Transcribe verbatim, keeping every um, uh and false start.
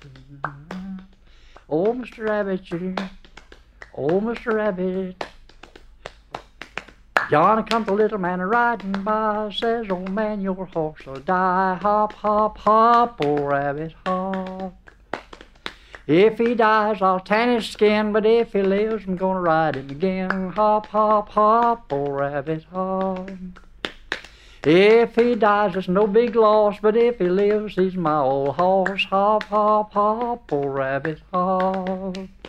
Oh, Mister Rabbit, you, oh, Mister Rabbit. Johnny comes the little man a-riding by, says, "Oh man, your horse will die." Hop, hop, hop, oh rabbit, hop. If he dies, I'll tan his skin, but if he lives, I'm gonna ride him again. Hop, hop, hop, oh rabbit, hop. If he dies, it's no big loss, but if he lives, he's my old horse. Hop, hop, hop, oh rabbit, hop.